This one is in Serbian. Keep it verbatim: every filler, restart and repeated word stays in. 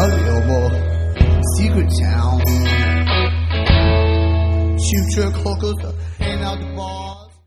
valuable secret town. Cheap trick hookers hang out the bar.